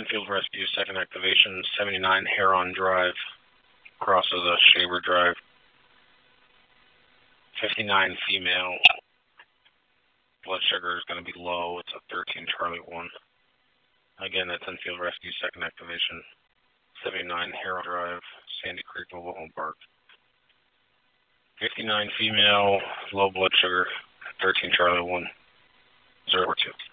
Enfield Rescue, second activation, 79 Heron Drive, crosses a Shaver Drive. 59 female, blood sugar is going to be low. It's a 13 Charlie 1. Again, that's Enfield Rescue, second activation, 79 Heron Drive, Sandy Creek Mobile Home Park. 59 female, low blood sugar, 13 Charlie 1, 042.